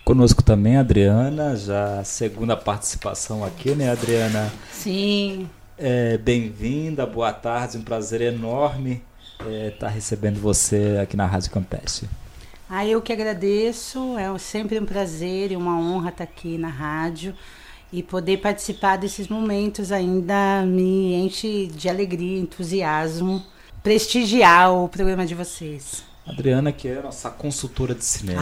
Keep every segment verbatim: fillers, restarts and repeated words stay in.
Conosco também a Adriana, já a segunda participação aqui, né, Adriana? Sim. É, bem-vinda, boa tarde, um prazer enorme é, estar recebendo você aqui na Rádio Campestre. Ah, eu que agradeço, é sempre um prazer e uma honra estar aqui na rádio e poder participar desses momentos ainda me enche de alegria, entusiasmo, prestigiar o programa de vocês. Adriana, que é a nossa consultora de cinema.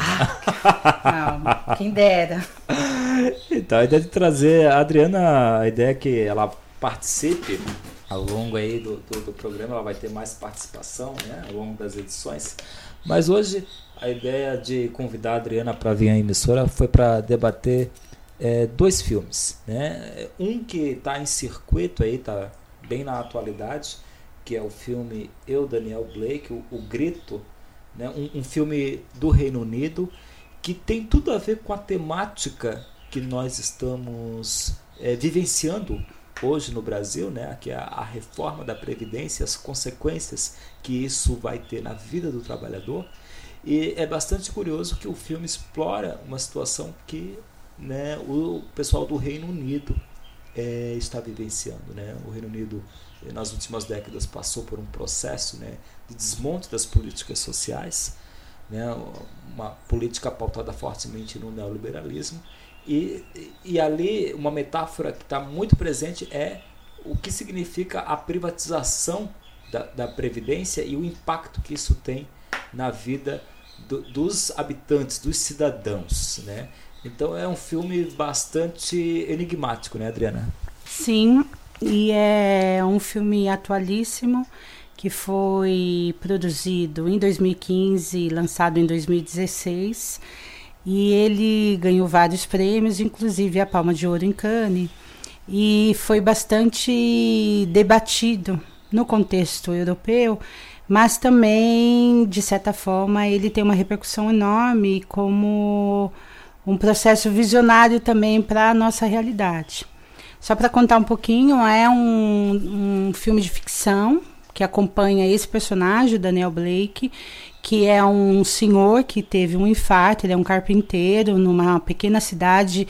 Ah, não, quem dera. Então, a ideia de trazer a Adriana, a ideia é que ela participe ao longo aí do, do, do programa, ela vai ter mais participação, né, ao longo das edições. Mas hoje a ideia de convidar a Adriana para vir à emissora foi para debater é, dois filmes, né? Um que está em circuito aí, está bem na atualidade, que é o filme Eu, Daniel Blake, o, o Grito, né? um, um filme do Reino Unido que tem tudo a ver com a temática que nós estamos é, vivenciando hoje no Brasil, né? Que é a, a reforma da Previdência, as consequências que isso vai ter na vida do trabalhador. E é bastante curioso que o filme explora uma situação que, né, o pessoal do Reino Unido é, está vivenciando, né? O Reino Unido, nas últimas décadas, passou por um processo, né, de desmonte das políticas sociais, né, uma política pautada fortemente no neoliberalismo. E, e ali uma metáfora que está muito presente é o que significa a privatização da, da Previdência e o impacto que isso tem na vida do, dos habitantes, dos cidadãos, né? Então é um filme bastante enigmático, né, Adriana? Sim, e é um filme atualíssimo que foi produzido em dois mil e quinze, lançado em dois mil e dezesseis, e ele ganhou vários prêmios, inclusive a Palma de Ouro em Cannes, e foi bastante debatido no contexto europeu, mas também, de certa forma, ele tem uma repercussão enorme como um processo visionário também para a nossa realidade. Só para contar um pouquinho, é um, um filme de ficção que acompanha esse personagem, o Daniel Blake, que é um senhor que teve um infarto, ele é um carpinteiro numa pequena cidade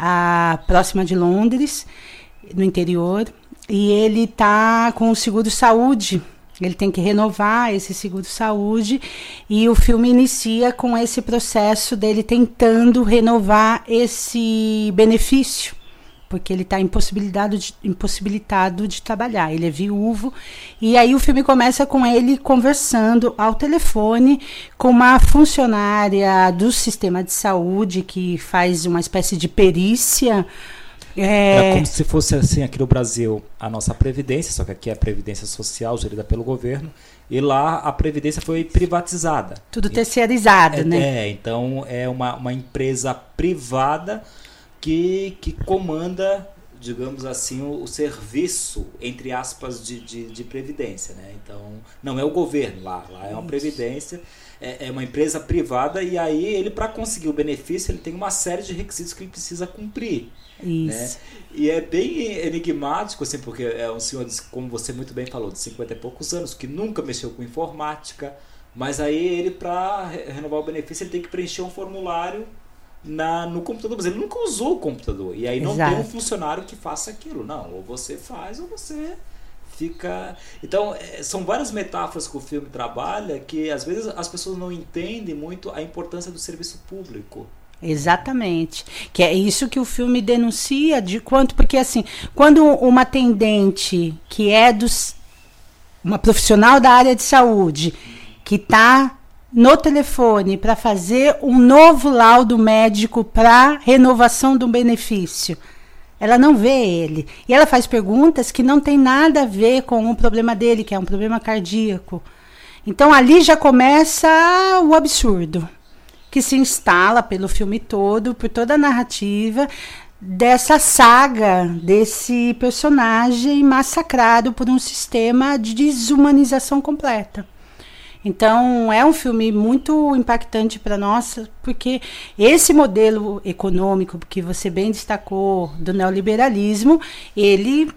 ah, próxima de Londres, no interior, e ele está com o seguro-saúde. Ele tem que renovar esse seguro-saúde e o filme inicia com esse processo dele tentando renovar esse benefício, porque ele está impossibilitado de, impossibilitado de trabalhar, ele é viúvo. E aí o filme começa com ele conversando ao telefone com uma funcionária do sistema de saúde que faz uma espécie de perícia. É... é como se fosse assim aqui no Brasil a nossa Previdência, só que aqui é a Previdência Social gerida pelo governo, e lá a Previdência foi privatizada. Tudo terceirizado, é, né? É, então é uma, uma empresa privada que, que comanda, digamos assim, o, o serviço, entre aspas, de, de, de Previdência, né? Então, não é o governo lá, lá é uma Isso. Previdência, é, é uma empresa privada, e aí ele, para conseguir o benefício, ele tem uma série de requisitos que ele precisa cumprir. Isso. Né? E é bem enigmático, assim, porque é um senhor, como você muito bem falou, de cinquenta e poucos anos, que nunca mexeu com informática, mas aí ele, para renovar o benefício, ele tem que preencher um formulário na, no computador, mas ele nunca usou o computador, e aí não Exato. tem um funcionário que faça aquilo, não, ou você faz ou você fica... Então, é, são várias metáforas que o filme trabalha que às vezes as pessoas não entendem muito a importância do serviço público. Exatamente, que é isso que o filme denuncia, de quanto, porque assim, quando uma atendente que é dos, uma profissional da área de saúde, que está no telefone para fazer um novo laudo médico para renovação do benefício, ela não vê ele, e ela faz perguntas que não tem nada a ver com o problema dele, que é um problema cardíaco. Então ali já começa o absurdo, que se instala pelo filme todo, por toda a narrativa dessa saga, desse personagem massacrado por um sistema de desumanização completa. Então, é um filme muito impactante para nós, porque esse modelo econômico que você bem destacou do neoliberalismo, ele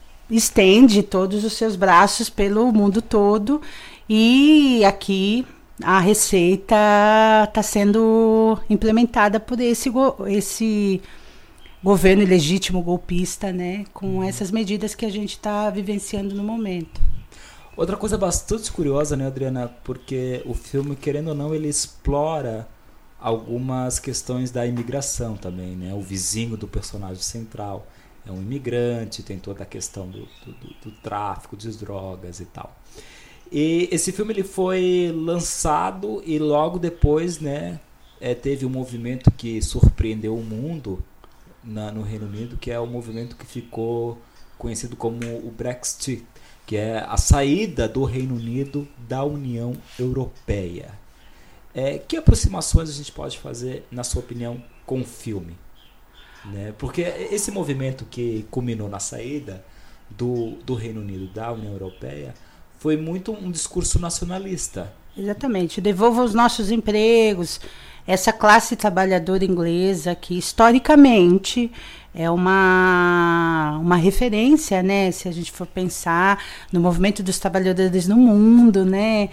estende todos os seus braços pelo mundo todo, e aqui a receita está sendo implementada por esse, esse governo ilegítimo golpista, né, com essas medidas que a gente está vivenciando no momento. Outra coisa bastante curiosa, né, Adriana, porque o filme, querendo ou não, ele explora algumas questões da imigração também, né? O vizinho do personagem central é um imigrante, tem toda a questão do, do, do tráfico de drogas e tal. E esse filme ele foi lançado e logo depois, né, é, teve um movimento que surpreendeu o mundo na, no Reino Unido, que é o movimento que ficou conhecido como o Brexit, que é a saída do Reino Unido da União Europeia. É, que aproximações a gente pode fazer, na sua opinião, com o filme? Né? Porque esse movimento que culminou na saída do, do Reino Unido da União Europeia foi muito um discurso nacionalista. Exatamente. Devolva os nossos empregos. Essa classe trabalhadora inglesa que, historicamente, é uma, uma referência, né? Se a gente for pensar no movimento dos trabalhadores no mundo, né?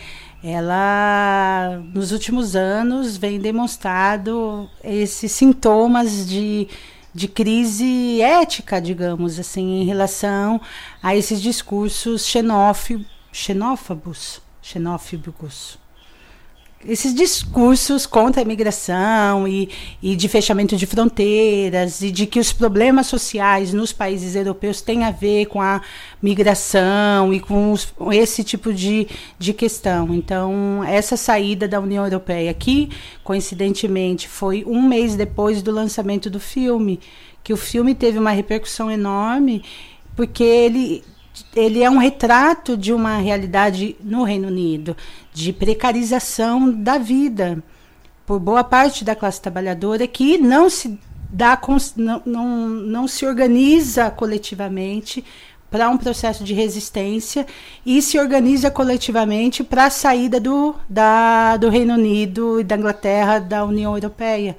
Ela, nos últimos anos, vem demonstrado esses sintomas de, de crise ética, digamos assim, em relação a esses discursos xenófobos, xenófobos, xenófobos. Esses discursos contra a imigração e, e de fechamento de fronteiras e de que os problemas sociais nos países europeus têm a ver com a migração e com, os, com esse tipo de, de questão. Então, essa saída da União Europeia, que coincidentemente foi um mês depois do lançamento do filme, que o filme teve uma repercussão enorme, porque ele... ele é um retrato de uma realidade no Reino Unido, de precarização da vida por boa parte da classe trabalhadora que não se dá, não, não, não se organiza coletivamente para um processo de resistência e se organiza coletivamente para a saída do, da, do Reino Unido e da Inglaterra da União Europeia,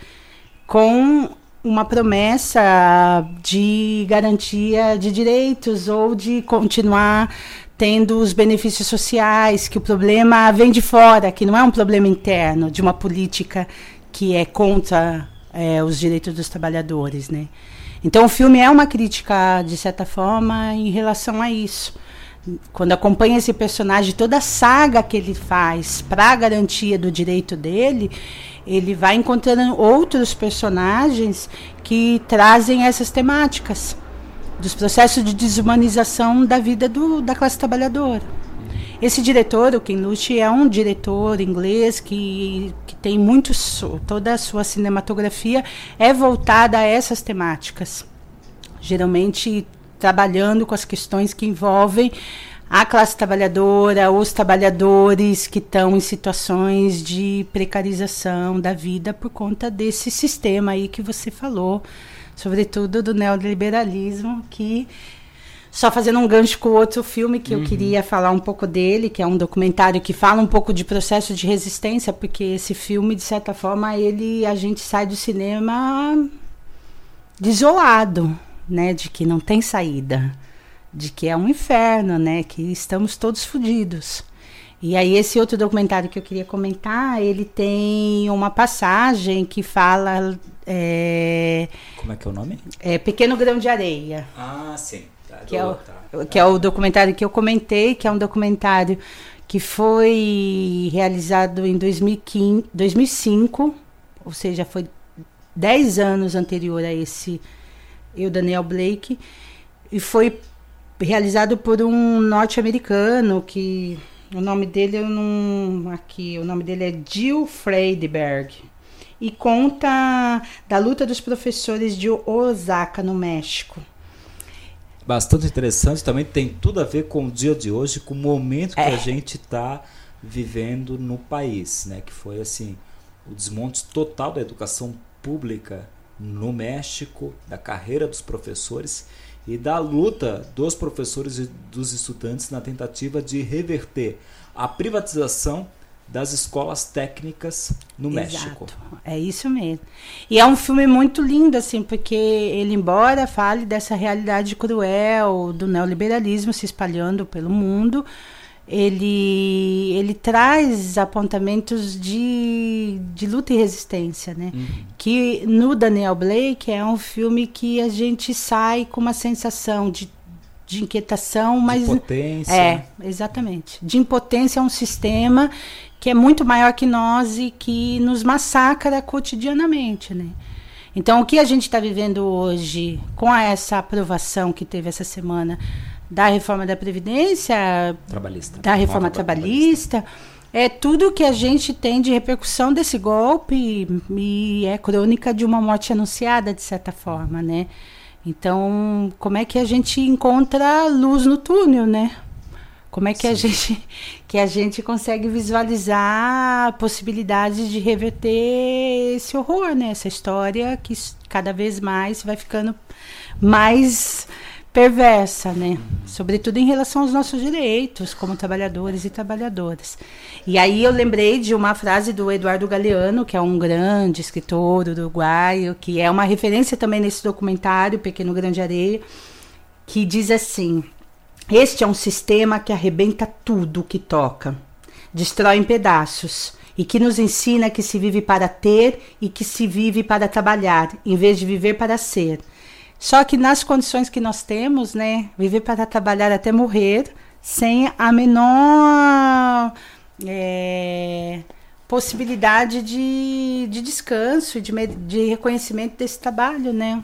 com uma promessa de garantia de direitos ou de continuar tendo os benefícios sociais, que o problema vem de fora, que não é um problema interno de uma política que é contra é, os direitos dos trabalhadores, né? Então o filme é uma crítica, de certa forma, em relação a isso. Quando acompanha esse personagem, toda a saga que ele faz para a garantia do direito dele, ele vai encontrando outros personagens que trazem essas temáticas dos processos de desumanização da vida do, da classe trabalhadora. Esse diretor, o Ken Loach, é um diretor inglês que, que tem muito, toda a sua cinematografia é voltada a essas temáticas, geralmente trabalhando com as questões que envolvem a classe trabalhadora, os trabalhadores que estão em situações de precarização da vida por conta desse sistema aí que você falou, sobretudo do neoliberalismo, que, só fazendo um gancho com o outro filme que uhum. eu queria falar um pouco dele, que é um documentário que fala um pouco de processo de resistência, porque esse filme, de certa forma, ele, a gente sai do cinema desolado, né, de que não tem saída, de que é um inferno, né, que estamos todos fodidos. E aí esse outro documentário que eu queria comentar, ele tem uma passagem que fala... É, como é que é o nome? É Pequeno Grão de Areia. Ah, sim. Tá, que, é o, tá, que é o documentário que eu comentei, que é um documentário que foi realizado em dois mil e quinze, dois mil e cinco, ou seja, foi dez anos anterior a esse Eu, Daniel Blake, e foi realizado por um norte-americano que o nome dele eu não aqui, o nome dele é Jill Friedberg, e conta da luta dos professores de Osaka, no México. Bastante interessante, também tem tudo a ver com o dia de hoje, com o momento que é. a gente está vivendo no país, né? Que foi assim, o desmonte total da educação pública no México, da carreira dos professores e da luta dos professores e dos estudantes na tentativa de reverter a privatização das escolas técnicas no Exato. México. É isso mesmo. E é um filme muito lindo, assim, porque ele, embora fale dessa realidade cruel do neoliberalismo se espalhando pelo mundo, ele, ele traz apontamentos de, de luta e resistência, né? Uhum. Que no Daniel Blake é um filme que a gente sai com uma sensação de, de inquietação, mas... De impotência. É, exatamente. De impotência a um sistema que é muito maior que nós e que nos massacra cotidianamente, né? Então, o que a gente está vivendo hoje, com essa aprovação que teve essa semana da reforma da Previdência, trabalhista. da reforma trabalhista, trabalhista, é tudo que a gente tem de repercussão desse golpe e, e é crônica de uma morte anunciada, de certa forma, né? Então, como é que a gente encontra luz no túnel, né? Como é que a gente, que a gente consegue visualizar a possibilidade de reverter esse horror, né? Essa história que cada vez mais vai ficando mais perversa, né? Sobretudo em relação aos nossos direitos como trabalhadores e trabalhadoras. E aí eu lembrei de uma frase do Eduardo Galeano, que é um grande escritor uruguaio, que é uma referência também nesse documentário, Pequeno Grande Areia, que diz assim: este é um sistema que arrebenta tudo que toca, destrói em pedaços, e que nos ensina que se vive para ter e que se vive para trabalhar, em vez de viver para ser. Só que nas condições que nós temos, né, viver para trabalhar até morrer, sem a menor é, possibilidade de, de descanso e de, de reconhecimento desse trabalho, né?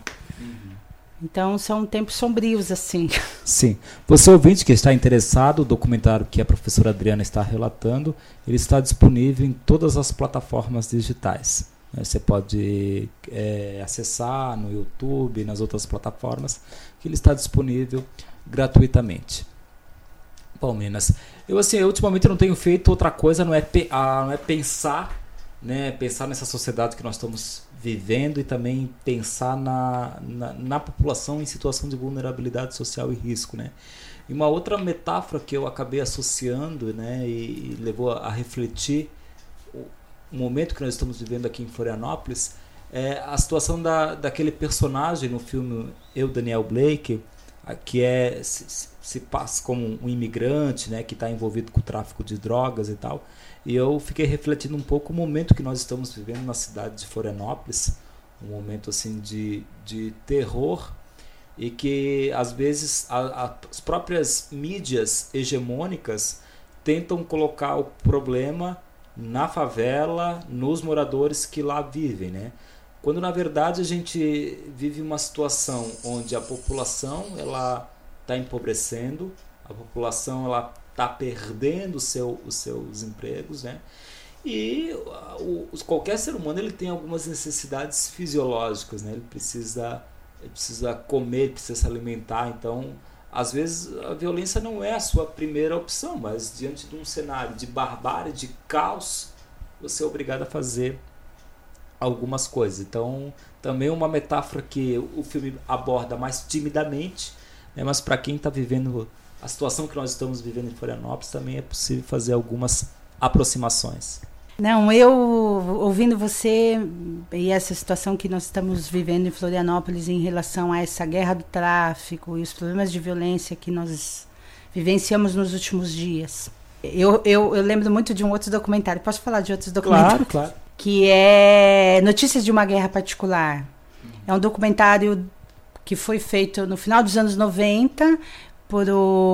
Então, são tempos sombrios, assim. Sim. Você ouvinte que está interessado, o documentário que a professora Adriana está relatando, ele está disponível em todas as plataformas digitais. Você pode é, acessar no YouTube, nas outras plataformas, que ele está disponível gratuitamente. Bom, meninas, eu assim, eu, ultimamente eu não tenho feito outra coisa, não é, pe ah, não é pensar, né, pensar nessa sociedade que nós estamos vivendo e também pensar na, na, na população em situação de vulnerabilidade social e risco, né? E uma outra metáfora que eu acabei associando, né, e, e levou a, a refletir o, o momento que nós estamos vivendo aqui em Florianópolis é a situação da, daquele personagem no filme Eu, Daniel Blake, que é, se, se passa como um imigrante, né, que está envolvido com o tráfico de drogas e tal. E eu fiquei refletindo um pouco o momento que nós estamos vivendo na cidade de Florianópolis, um momento assim de, de terror, e que às vezes a, a, as próprias mídias hegemônicas tentam colocar o problema na favela, nos moradores que lá vivem, né? Quando na verdade a gente vive uma situação onde a população ela está empobrecendo, a população ela está perdendo o seu, os seus empregos, né? E o, qualquer ser humano ele tem algumas necessidades fisiológicas, né? Ele precisa, ele precisa comer, ele precisa se alimentar. Então, às vezes, a violência não é a sua primeira opção, mas diante de um cenário de barbárie, de caos, você é obrigado a fazer algumas coisas. Então, também uma metáfora que o filme aborda mais timidamente, né? Mas para quem está vivendo a situação que nós estamos vivendo em Florianópolis, também é possível fazer algumas aproximações. Não, eu ouvindo você e essa situação que nós estamos vivendo em Florianópolis em relação a essa guerra do tráfico e os problemas de violência que nós vivenciamos nos últimos dias. Eu, eu, eu lembro muito de um outro documentário. Posso falar de outros documentários? Claro, claro. Que é Notícias de uma Guerra Particular. É um documentário que foi feito no final dos anos noventa por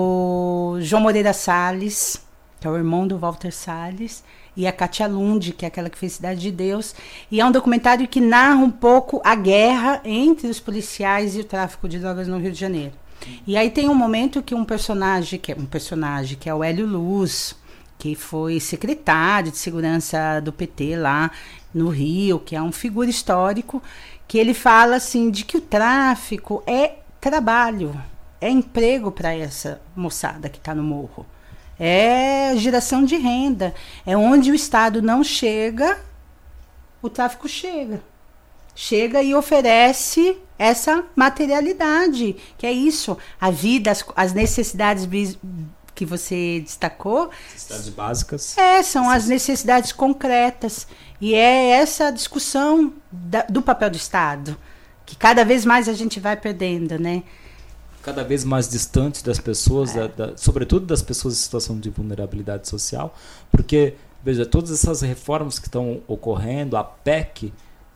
o João Moreira Salles, que é o irmão do Walter Salles, e a Katia Lund, que é aquela que fez Cidade de Deus. E é um documentário que narra um pouco a guerra entre os policiais e o tráfico de drogas no Rio de Janeiro. E aí tem um momento que um personagem, que é um personagem, que é o Hélio Luz, que foi secretário de segurança do P T lá no Rio, que é um figura histórico, que ele fala assim de que o tráfico é trabalho, é emprego para essa moçada que está no morro. É geração de renda. É onde o Estado não chega, o tráfico chega. Chega e oferece essa materialidade, que é isso. A vida, as, as necessidades que você destacou. Necessidades básicas. É, são as necessidades concretas. E é essa discussão da, do papel do Estado, que cada vez mais a gente vai perdendo, né? cada vez mais distante das pessoas, É. da, da, sobretudo das pessoas em situação de vulnerabilidade social, porque, veja, todas essas reformas que estão ocorrendo, a P E C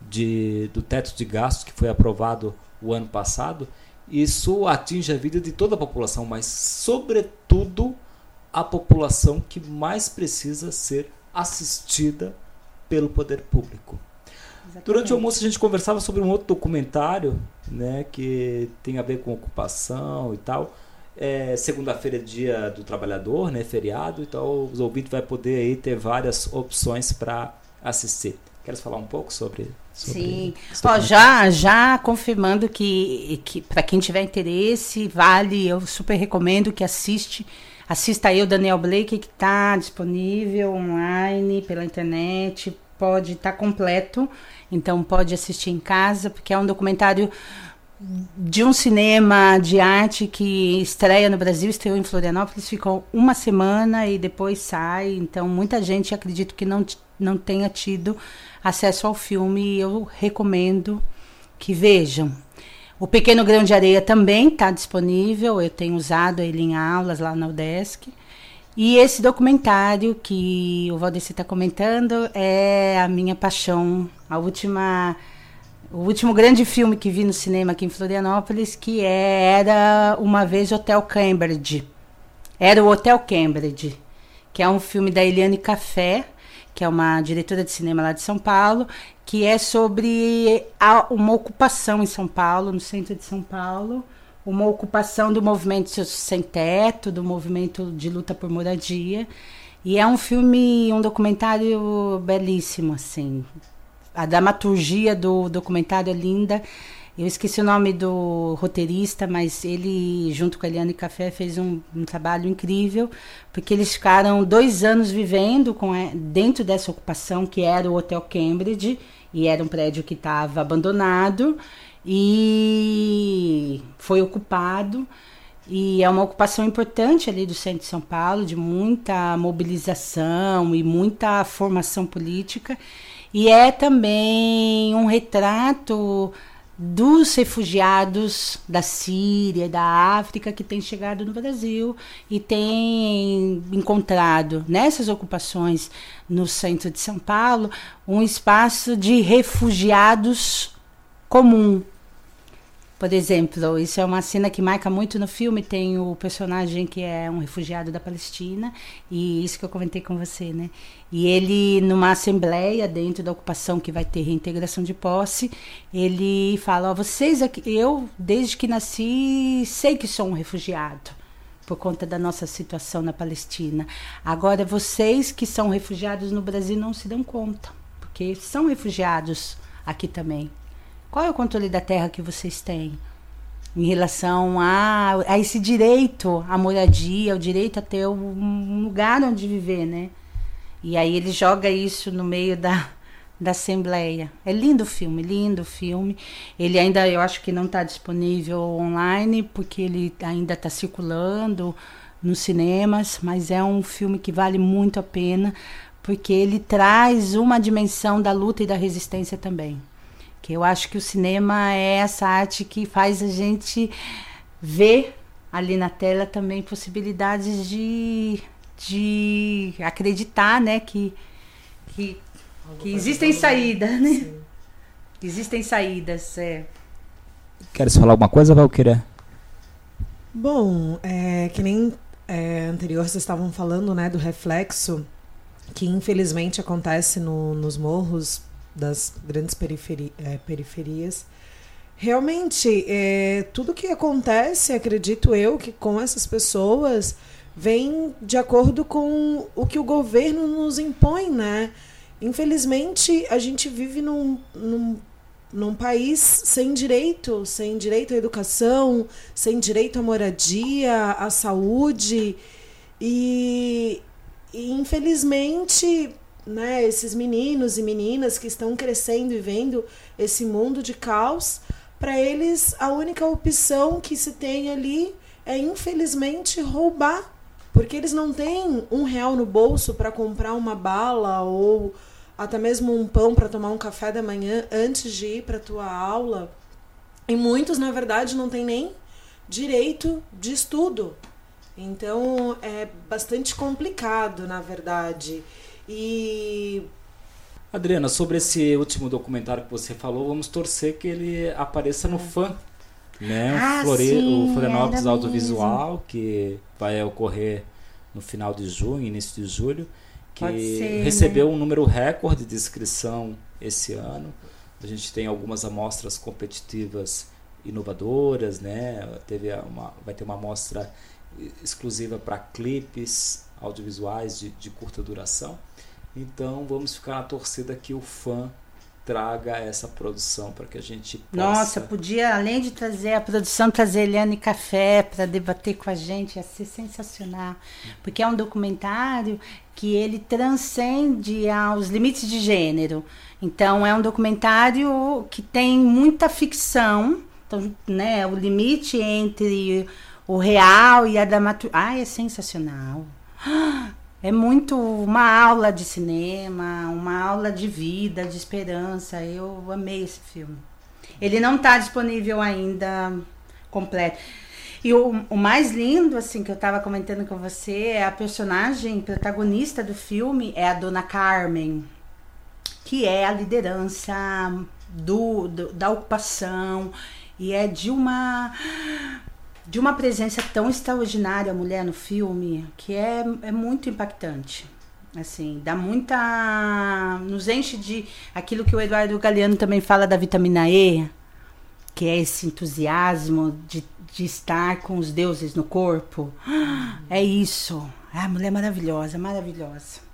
de, do teto de gastos que foi aprovado o ano passado, isso atinge a vida de toda a população, mas, sobretudo, a população que mais precisa ser assistida pelo poder público. Exatamente. Durante o almoço a gente conversava sobre um outro documentário, né, que tem a ver com ocupação e tal. É, segunda-feira é dia do trabalhador, né, feriado, então os ouvintes vão poder aí ter várias opções para assistir. Queres falar um pouco sobre sobre Sim, ó, já, já confirmando que, que para quem tiver interesse, vale, eu super recomendo que assiste, assista eu, Daniel Blake, que está disponível online, pela internet, pode estar tá completo, então pode assistir em casa, porque é um documentário de um cinema de arte que estreia no Brasil, estreou em Florianópolis, ficou uma semana e depois sai, então muita gente, acredito que não, não tenha tido acesso ao filme, e eu recomendo que vejam. O Pequeno Grão de Areia também está disponível, eu tenho usado ele em aulas lá na UDESC. E esse documentário que o Valdeci está comentando é a minha paixão, a última, o último grande filme que vi no cinema aqui em Florianópolis, que é, era Uma Vez Hotel Cambridge. Era o Hotel Cambridge, que é um filme da Eliane Café, que é uma diretora de cinema lá de São Paulo, que é sobre a, uma ocupação em São Paulo, no centro de São Paulo, uma ocupação do movimento sem teto, do movimento de luta por moradia. E é um filme, um documentário belíssimo, assim. A dramaturgia do documentário é linda. Eu esqueci o nome do roteirista, mas ele, junto com a Eliane Café, fez um, um trabalho incrível, porque eles ficaram dois anos vivendo com, dentro dessa ocupação, que era o Hotel Cambridge, e era um prédio que estava abandonado, e foi ocupado, e é uma ocupação importante ali do centro de São Paulo, de muita mobilização e muita formação política, e é também um retrato dos refugiados da Síria e da África que têm chegado no Brasil e têm encontrado nessas ocupações no centro de São Paulo um espaço de refugiados comum. Por exemplo, isso é uma cena que marca muito no filme, tem o personagem que é um refugiado da Palestina, e isso que eu comentei com você, né? E ele, numa assembleia dentro da ocupação que vai ter reintegração de posse, ele fala, ó, vocês aqui, eu, desde que nasci, sei que sou um refugiado, por conta da nossa situação na Palestina. Agora, vocês que são refugiados no Brasil não se dão conta, porque são refugiados aqui também. Qual é o controle da terra que vocês têm em relação a, a esse direito à moradia, o direito a ter um lugar onde viver, né? E aí ele joga isso no meio da, da Assembleia. É lindo o filme, lindo o filme. Ele ainda, eu acho que não está disponível online, porque ele ainda está circulando nos cinemas, mas é um filme que vale muito a pena, porque ele traz uma dimensão da luta e da resistência também. Que eu acho que o cinema é essa arte que faz a gente ver ali na tela também possibilidades de, de acreditar, né, que, que, que existem saídas, né? Sim. Existem saídas, é. Queres falar alguma coisa, Valquíria? Bom, é, que nem é, anterior vocês estavam falando, né, do reflexo que infelizmente acontece no, nos morros das grandes periferi é, periferias. Realmente, é, tudo que acontece, acredito eu, que com essas pessoas vem de acordo com o que o governo nos impõe, né? Infelizmente, a gente vive num, num, num país sem direito, sem direito à educação, sem direito à moradia, à saúde, e, e infelizmente, né, esses meninos e meninas que estão crescendo e vendo esse mundo de caos, para eles a única opção que se tem ali é infelizmente roubar, porque eles não têm um real no bolso para comprar uma bala ou até mesmo um pão para tomar um café da manhã antes de ir para a tua aula, e muitos na verdade não têm nem direito de estudo. Então é bastante complicado, na verdade. E Adriana, sobre esse último documentário que você falou, vamos torcer que ele apareça no Fã, né? Ah, Flore... sim, o Florianópolis era Audiovisual, mesmo. que vai ocorrer no final de junho, início de julho, que Pode ser, recebeu né? um número recorde de inscrição esse ano. A gente tem algumas amostras competitivas inovadoras, né? Teve uma, vai ter uma amostra exclusiva para clipes audiovisuais de, de curta duração. Então vamos ficar na torcida que o Fã traga essa produção para que a gente possa... Nossa, podia, além de trazer a produção, trazer Eliane Café para debater com a gente, ia ser sensacional. Porque é um documentário que ele transcende aos limites de gênero. Então, é um documentário que tem muita ficção, então, né, o limite entre o real e a dramaturgia. Ah, é sensacional. É muito uma aula de cinema, uma aula de vida, de esperança. Eu amei esse filme. Ele não está disponível ainda completo. E o, o mais lindo, assim, que eu estava comentando com você, é a personagem protagonista do filme, é a Dona Carmen, que é a liderança do, do, da ocupação, e é de uma... de uma presença tão extraordinária a mulher no filme, que é, é muito impactante. Assim, dá muita... nos enche de aquilo que o Eduardo Galeano também fala da vitamina E, que é esse entusiasmo de, de estar com os deuses no corpo. É isso. A mulher maravilhosa, maravilhosa.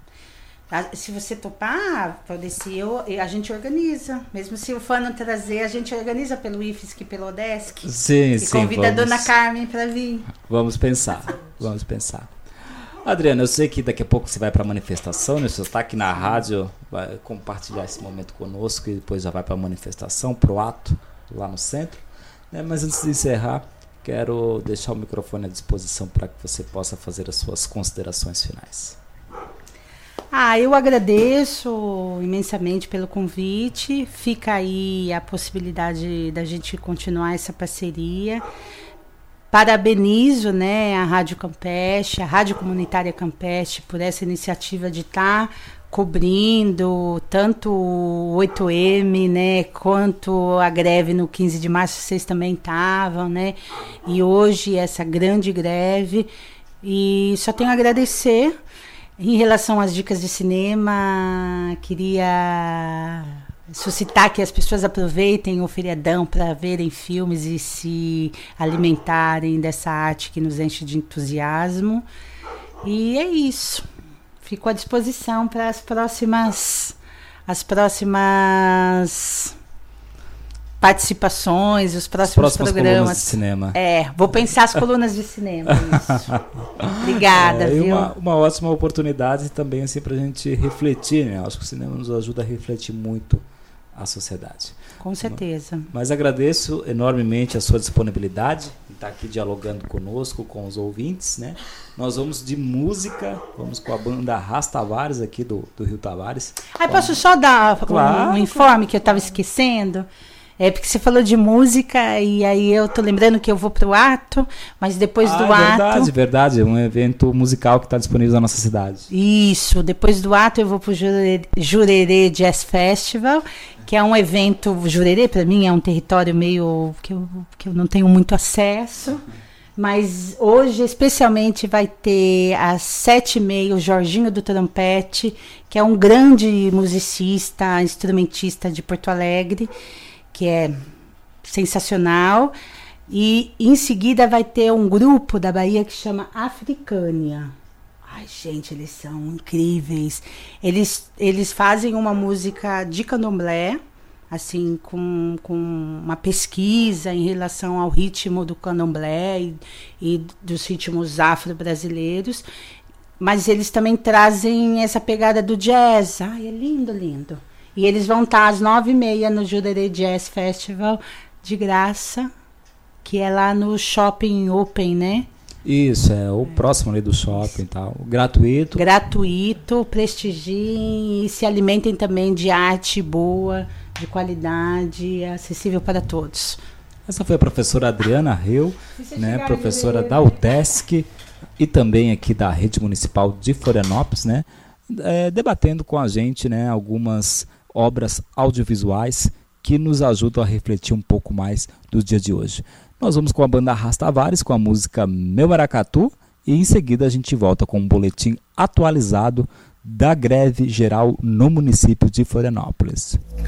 Se você topar, Valdeci, eu, a gente organiza. Mesmo se o Fã não trazer, a gente organiza pelo I F S C e pelo Odesc. Sim, e sim. convida vamos, a Dona Carmen para vir. Vamos pensar, vamos pensar. Adriana, eu sei que daqui a pouco você vai para a manifestação, né? Você está aqui na rádio, vai compartilhar esse momento conosco e depois já vai para a manifestação, para o ato, lá no centro. Né? Mas antes de encerrar, quero deixar o microfone à disposição para que você possa fazer as suas considerações finais. Ah, eu agradeço imensamente pelo convite. Fica aí a possibilidade da gente continuar essa parceria. Parabenizo, né, a Rádio Campeche, a Rádio Comunitária Campeche, por essa iniciativa de estar tá cobrindo tanto o oito eme, né, quanto a greve no quinze de março, vocês também estavam, né? E hoje essa grande greve. E só tenho a agradecer. Em relação às dicas de cinema, queria suscitar que as pessoas aproveitem o feriadão para verem filmes e se alimentarem dessa arte que nos enche de entusiasmo. E é isso. Fico à disposição para as próximas, as próximas participações, os próximos programas. Colunas de cinema. É, vou pensar as colunas de cinema. Isso. Obrigada, é, viu? E uma, uma ótima oportunidade também assim, para a gente refletir, né? Acho que o cinema nos ajuda a refletir muito a sociedade. Com certeza. Mas agradeço enormemente a sua disponibilidade em estar aqui dialogando conosco, com os ouvintes, né? Nós vamos de música, vamos com a banda Ras Tavares aqui do, do Rio Tavares. Ah, posso só dar claro, um, um informe que eu estava esquecendo? É porque você falou de música e aí eu tô lembrando que eu vou pro ato, mas depois ah, do é ato... verdade, verdade. É um evento musical que está disponível na nossa cidade. Isso, depois do ato eu vou pro Jurerê, Jurerê Jazz Festival, que é um evento... Jurerê, para mim, é um território meio... que eu, que eu não tenho muito acesso, mas hoje, especialmente, vai ter às sete e meia o Jorginho do Trompete, que é um grande musicista, instrumentista de Porto Alegre, que é sensacional, e em seguida vai ter um grupo da Bahia que chama Africânia. Ai, gente, eles são incríveis. Eles, eles fazem uma música de candomblé, assim, com, com uma pesquisa em relação ao ritmo do candomblé e, e dos ritmos afro-brasileiros, mas eles também trazem essa pegada do jazz. Ai, é lindo, lindo. E eles vão estar às nove e meia no Jurerê Jazz Festival, de graça, que é lá no Shopping Open, né? Isso, é o é. próximo ali do shopping e tal. Gratuito. Gratuito, prestigiem e se alimentem também de arte boa, de qualidade, acessível para todos. Essa foi a professora Adriana Reu, né, professora da UDESC e também aqui da Rede Municipal de Florianópolis, né, é, debatendo com a gente, né, algumas obras audiovisuais que nos ajudam a refletir um pouco mais do dia de hoje. Nós vamos com a banda Rastavares, com a música Meu Maracatu, e em seguida a gente volta com um boletim atualizado da greve geral no município de Florianópolis.